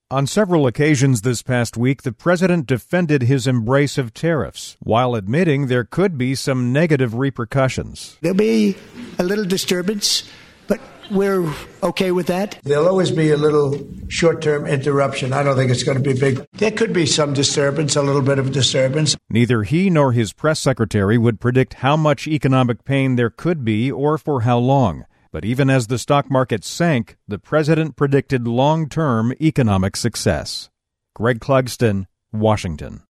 On several occasions this past week, the president defended his embrace of tariffs, while admitting there could be some negative repercussions. There'll be a little disturbance, but we're okay with that. There'll always be a little short-term interruption. I don't think it's going to be big. There could be some disturbance, a little bit of disturbance. Neither he nor his press secretary would predict how much economic pain there could be or for how long. But even as the stock market sank, the president predicted long-term economic success. Greg Clugston, Washington.